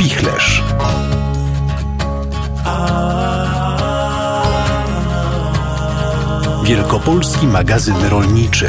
Spichlerz. Wielkopolski magazyn rolniczy.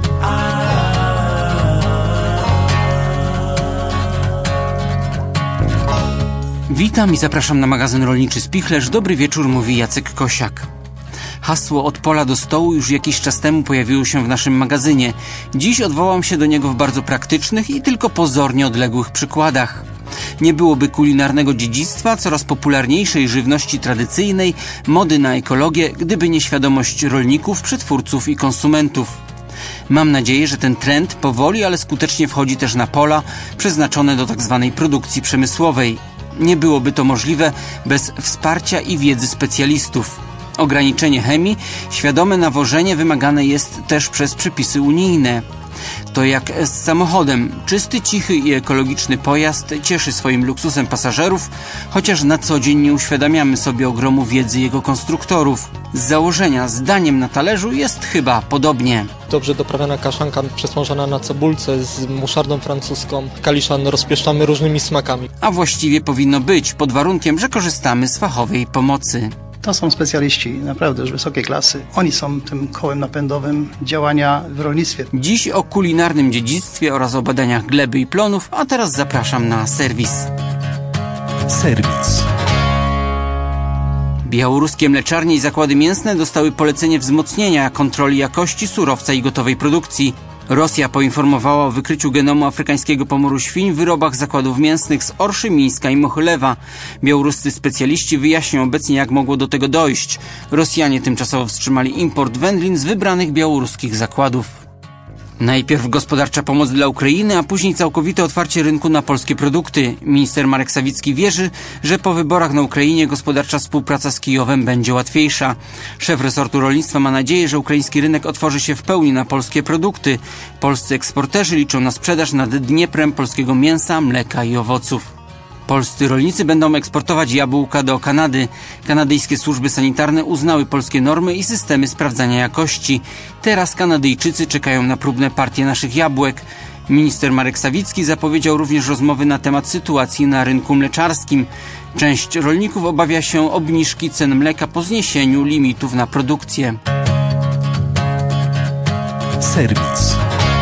Witam i zapraszam na magazyn rolniczy Spichlerz. Dobry wieczór, mówi Jacek Kosiak. Hasło od pola do stołu już jakiś czas temu pojawiło się w naszym magazynie. Dziś odwołam się do niego w bardzo praktycznych i tylko pozornie odległych przykładach. Nie byłoby kulinarnego dziedzictwa, coraz popularniejszej żywności tradycyjnej, mody na ekologię, gdyby nie świadomość rolników, przetwórców i konsumentów. Mam nadzieję, że ten trend powoli, ale skutecznie wchodzi też na pola przeznaczone do tzw. produkcji przemysłowej. Nie byłoby to możliwe bez wsparcia i wiedzy specjalistów. Ograniczenie chemii, świadome nawożenie wymagane jest też przez przepisy unijne. To jak z samochodem. Czysty, cichy i ekologiczny pojazd cieszy swoim luksusem pasażerów, chociaż na co dzień nie uświadamiamy sobie ogromu wiedzy jego konstruktorów. Z założenia, zdaniem na talerzu jest chyba podobnie. Dobrze doprawiona kaszanka przesmażona na cebulce z muszardą francuską. Kaliszan rozpieszczamy różnymi smakami. A właściwie powinno być, pod warunkiem, że korzystamy z fachowej pomocy. To są specjaliści, naprawdę już wysokiej klasy. Oni są tym kołem napędowym działania w rolnictwie. Dziś o kulinarnym dziedzictwie oraz o badaniach gleby i plonów, a teraz zapraszam na serwis. Serwis. Białoruskie mleczarnie i zakłady mięsne dostały polecenie wzmocnienia kontroli jakości surowca i gotowej produkcji. Rosja poinformowała o wykryciu genomu afrykańskiego pomoru świń w wyrobach zakładów mięsnych z Orszy, Mińska i Mochylewa. Białoruscy specjaliści wyjaśnią obecnie, jak mogło do tego dojść. Rosjanie tymczasowo wstrzymali import wędlin z wybranych białoruskich zakładów. Najpierw gospodarcza pomoc dla Ukrainy, a później całkowite otwarcie rynku na polskie produkty. Minister Marek Sawicki wierzy, że po wyborach na Ukrainie gospodarcza współpraca z Kijowem będzie łatwiejsza. Szef resortu rolnictwa ma nadzieję, że ukraiński rynek otworzy się w pełni na polskie produkty. Polscy eksporterzy liczą na sprzedaż nad Dnieprem polskiego mięsa, mleka i owoców. Polscy rolnicy będą eksportować jabłka do Kanady. Kanadyjskie służby sanitarne uznały polskie normy i systemy sprawdzania jakości. Teraz Kanadyjczycy czekają na próbne partie naszych jabłek. Minister Marek Sawicki zapowiedział również rozmowy na temat sytuacji na rynku mleczarskim. Część rolników obawia się obniżki cen mleka po zniesieniu limitów na produkcję. Serwis.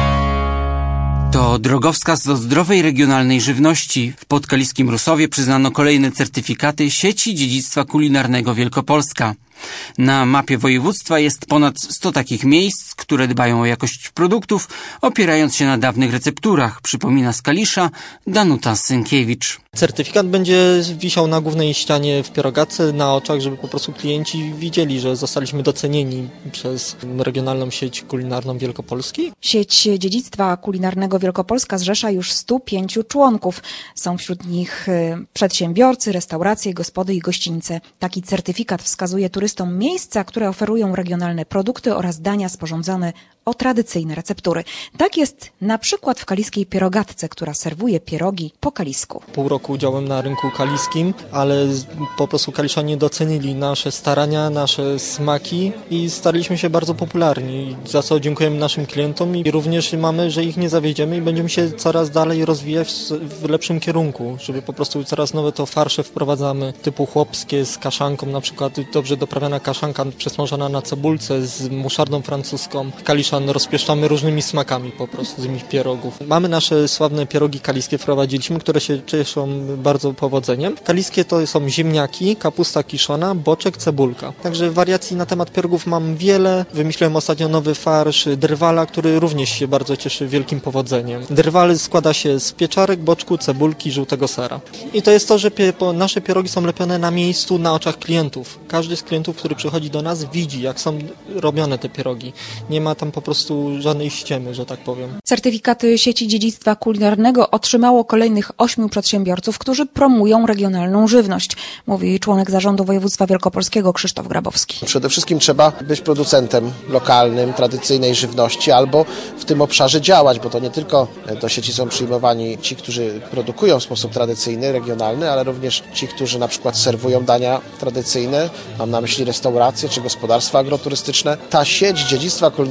To drogowskaz do zdrowej regionalnej żywności. W podkaliskim Rusowie przyznano kolejne certyfikaty sieci dziedzictwa kulinarnego Wielkopolska. Na mapie województwa jest ponad 100 takich miejsc, które dbają o jakość produktów, opierając się na dawnych recepturach, przypomina z Kalisza Danuta Sękiewicz. Certyfikat będzie wisiał na głównej ścianie w Pierogatce na oczach, żeby po prostu klienci widzieli, że zostaliśmy docenieni przez regionalną sieć kulinarną Wielkopolski. Sieć dziedzictwa kulinarnego Wielkopolska zrzesza już 105 członków. Są wśród nich przedsiębiorcy, restauracje, gospody i gościńce. Taki certyfikat wskazuje turystom miejsca, które oferują regionalne produkty oraz dania sporządzone o tradycyjne receptury. Tak jest na przykład w kaliskiej Pierogatce, która serwuje pierogi po kalisku. Pół roku działałem na rynku kaliskim, ale po prostu kaliszanie docenili nasze starania, nasze smaki i staliśmy się bardzo popularni, za co dziękujemy naszym klientom i również mamy, że ich nie zawiedziemy i będziemy się coraz dalej rozwijać w lepszym kierunku, żeby po prostu coraz nowe to farsze wprowadzamy, typu chłopskie z kaszanką, na przykład dobrze doprawiona kaszanka przesmażona na cebulce z muszardą francuską. Kaliszan rozpieszczamy różnymi smakami po prostu z nich pierogów. Mamy nasze sławne pierogi kaliskie wprowadziliśmy, które się cieszą bardzo powodzeniem. Kaliskie to są ziemniaki, kapusta kiszona, boczek, cebulka. Także wariacji na temat pierogów mam wiele. Wymyśliłem ostatnio nowy farsz drwala, który również się bardzo cieszy wielkim powodzeniem. Drwal składa się z pieczarek, boczku, cebulki, żółtego sera. I to jest to, że nasze pierogi są lepione na miejscu, na oczach klientów. Każdy z klientów, który przychodzi do nas, widzi, jak są robione te pierogi. Nie ma tam po prostu żadnej ściemy, że tak powiem. Certyfikaty sieci dziedzictwa kulinarnego otrzymało kolejnych 8 przedsiębiorców, którzy promują regionalną żywność, mówi członek zarządu województwa wielkopolskiego Krzysztof Grabowski. Przede wszystkim trzeba być producentem lokalnym, tradycyjnej żywności albo w tym obszarze działać, bo to nie tylko do sieci są przyjmowani ci, którzy produkują w sposób tradycyjny, regionalny, ale również ci, którzy na przykład serwują dania tradycyjne, mam na myśli restauracje czy gospodarstwa agroturystyczne. Ta sieć dziedzictwa kulinarnego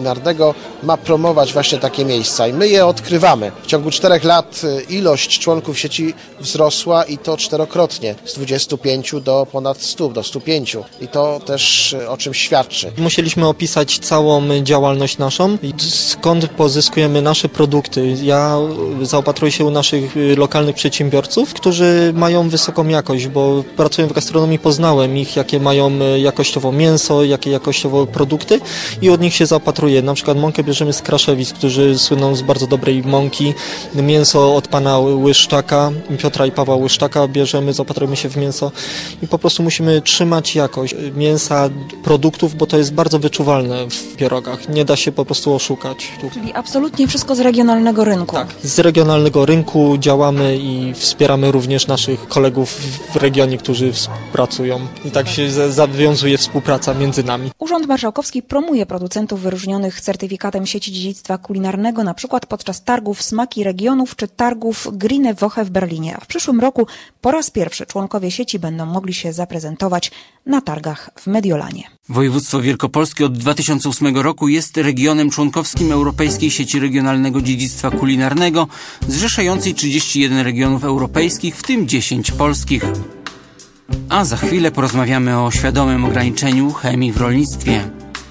dlatego ma promować właśnie takie miejsca i my je odkrywamy. W ciągu 4 lat ilość członków sieci wzrosła i to 4-krotnie, z 25 do ponad 100, do 105 i to też o czym świadczy. Musieliśmy opisać całą działalność naszą i skąd pozyskujemy nasze produkty. Ja zaopatruję się u naszych lokalnych przedsiębiorców, którzy mają wysoką jakość, bo pracuję w gastronomii, poznałem ich, jakie mają jakościowo mięso, jakie jakościowo produkty i od nich się zaopatruję. Na przykład mąkę bierzemy z Kraszewic, którzy słyną z bardzo dobrej mąki. Mięso od pana Łyszczaka, Piotra i Pawła Łyszczaka bierzemy, zaopatrujemy się w mięso i po prostu musimy trzymać jakość mięsa, produktów, bo to jest bardzo wyczuwalne w pierogach. Nie da się po prostu oszukać. Czyli absolutnie wszystko z regionalnego rynku. Tak, z regionalnego rynku działamy i wspieramy również naszych kolegów w regionie, którzy współpracują. I tak się zawiązuje współpraca między nami. Urząd Marszałkowski promuje producentów wyróżnionych certyfikatem sieci dziedzictwa kulinarnego, na przykład podczas targów Smaki Regionów czy targów Grüne Woche w Berlinie. A w przyszłym roku po raz pierwszy członkowie sieci będą mogli się zaprezentować na targach w Mediolanie. Województwo Wielkopolskie od 2008 roku jest regionem członkowskim Europejskiej Sieci Regionalnego Dziedzictwa Kulinarnego, zrzeszającej 31 regionów europejskich, w tym 10 polskich. A za chwilę porozmawiamy o świadomym ograniczeniu chemii w rolnictwie.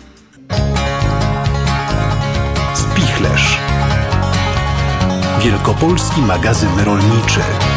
Spichlerz. Wielkopolski magazyn rolniczy.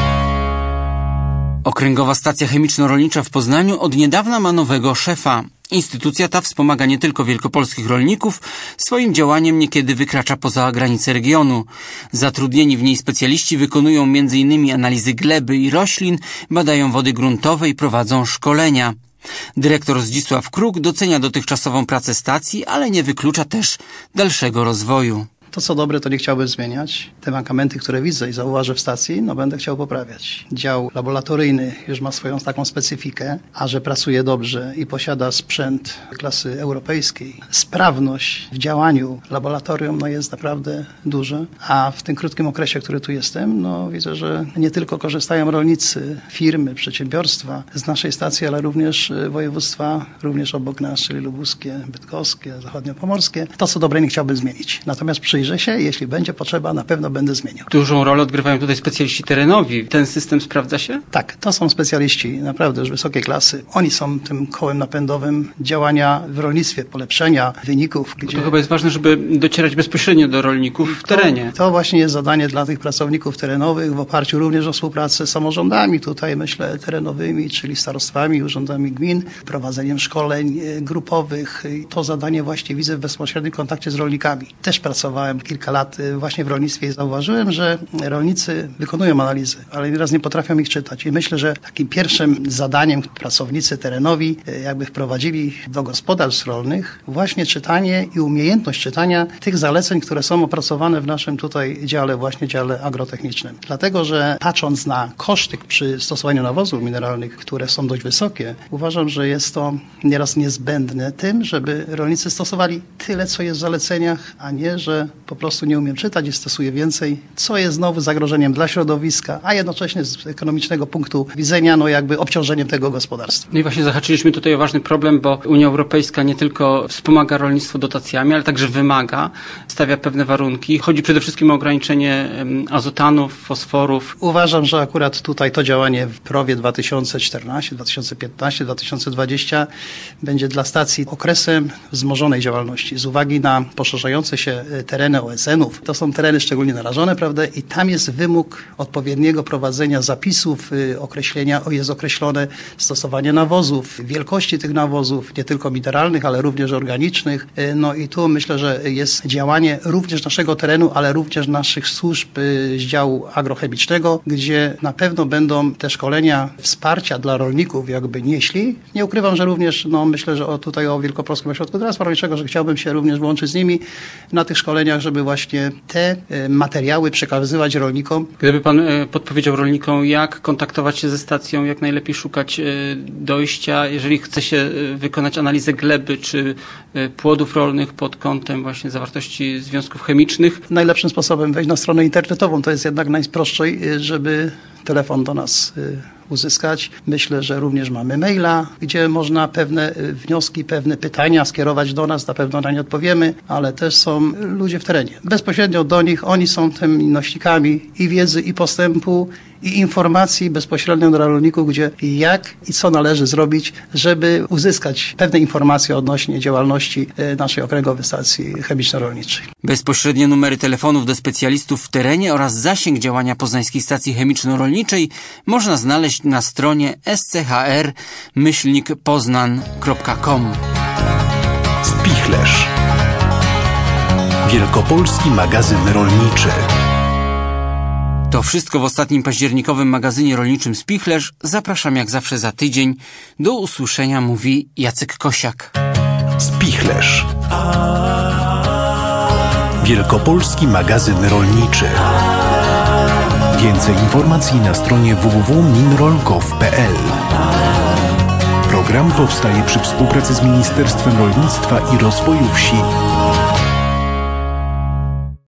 Okręgowa Stacja Chemiczno-Rolnicza w Poznaniu od niedawna ma nowego szefa. Instytucja ta wspomaga nie tylko wielkopolskich rolników, swoim działaniem niekiedy wykracza poza granice regionu. Zatrudnieni w niej specjaliści wykonują m.in. analizy gleby i roślin, badają wody gruntowe i prowadzą szkolenia. Dyrektor Zdzisław Kruk docenia dotychczasową pracę stacji, ale nie wyklucza też dalszego rozwoju. To, co dobre, to nie chciałbym zmieniać. Te mankamenty, które widzę i zauważę w stacji, będę chciał poprawiać. Dział laboratoryjny już ma swoją taką specyfikę, a że pracuje dobrze i posiada sprzęt klasy europejskiej, sprawność w działaniu laboratorium jest naprawdę duża, a w tym krótkim okresie, który tu jestem, widzę, że nie tylko korzystają rolnicy, firmy, przedsiębiorstwa z naszej stacji, ale również województwa, również obok nas, czyli lubuskie, bydgoskie, zachodniopomorskie. To, co dobre, nie chciałbym zmienić. Natomiast przyjrzę się, jeśli będzie potrzeba, na pewno będę zmieniał. Dużą rolę odgrywają tutaj specjaliści terenowi. Ten system sprawdza się? Tak, to są specjaliści naprawdę już wysokiej klasy. Oni są tym kołem napędowym działania w rolnictwie, polepszenia wyników. To chyba jest ważne, żeby docierać bezpośrednio do rolników w terenie. To właśnie jest zadanie dla tych pracowników terenowych w oparciu również o współpracę z samorządami, tutaj myślę terenowymi, czyli starostwami, urzędami gmin, prowadzeniem szkoleń grupowych. To zadanie właśnie widzę w bezpośrednim kontakcie z rolnikami. Też pracowałem kilka lat właśnie w rolnictwie i zauważyłem, że rolnicy wykonują analizy, ale nieraz nie potrafią ich czytać. I myślę, że takim pierwszym zadaniem pracownicy terenowi jakby wprowadzili do gospodarstw rolnych właśnie czytanie i umiejętność czytania tych zaleceń, które są opracowane w naszym tutaj dziale, właśnie dziale agrotechnicznym. Dlatego, że patrząc na koszty przy stosowaniu nawozów mineralnych, które są dość wysokie, uważam, że jest to nieraz niezbędne tym, żeby rolnicy stosowali tyle, co jest w zaleceniach, a nie, że po prostu nie umiem czytać i stosuję więcej, co jest znowu zagrożeniem dla środowiska, a jednocześnie z ekonomicznego punktu widzenia, jakby obciążeniem tego gospodarstwa. No i właśnie zahaczyliśmy tutaj o ważny problem, bo Unia Europejska nie tylko wspomaga rolnictwo dotacjami, ale także wymaga, stawia pewne warunki. Chodzi przede wszystkim o ograniczenie azotanów, fosforów. Uważam, że akurat tutaj to działanie w PROW-ie 2014, 2015, 2020 będzie dla stacji okresem wzmożonej działalności z uwagi na poszerzające się tereny OSN-ów. To są tereny szczególnie narażone, prawda? I tam jest wymóg odpowiedniego prowadzenia zapisów, jest określone stosowanie nawozów, wielkości tych nawozów, nie tylko mineralnych, ale również organicznych. I tu myślę, że jest działanie również naszego terenu, ale również naszych służb z działu agrochemicznego, gdzie na pewno będą te szkolenia wsparcia dla rolników jakby nieśli. Nie ukrywam, że również myślę, że tutaj o Wielkopolskim Ośrodku Doradztwa Rolniczego, że chciałbym się również włączyć z nimi na tych szkoleniach, żeby właśnie te materiały przekazywać rolnikom. Gdyby pan podpowiedział rolnikom, jak kontaktować się ze stacją, jak najlepiej szukać dojścia, jeżeli chce się wykonać analizę gleby czy płodów rolnych pod kątem właśnie zawartości związków chemicznych? Najlepszym sposobem wejść na stronę internetową, to jest jednak najprostszej, żeby telefon do nas uzyskać. Myślę, że również mamy maila, gdzie można pewne wnioski, pewne pytania skierować do nas, na pewno na nie odpowiemy, ale też są ludzie w terenie. Bezpośrednio do nich, oni są tymi nośnikami i wiedzy, i postępu, i informacji bezpośrednio dla rolników, gdzie jak i co należy zrobić, żeby uzyskać pewne informacje odnośnie działalności naszej okręgowej stacji chemiczno-rolniczej. Bezpośrednie numery telefonów do specjalistów w terenie oraz zasięg działania Poznańskiej Stacji Chemiczno-Rolniczej można znaleźć na stronie schr-poznan.com. Spichlerz. Wielkopolski magazyn rolniczy. To wszystko w ostatnim październikowym magazynie rolniczym Spichlerz. Zapraszam jak zawsze za tydzień. Do usłyszenia, mówi Jacek Kosiak. Spichlerz. Wielkopolski magazyn rolniczy. Więcej informacji na stronie www.minrolkow.pl. Program powstaje przy współpracy z Ministerstwem Rolnictwa i Rozwoju Wsi.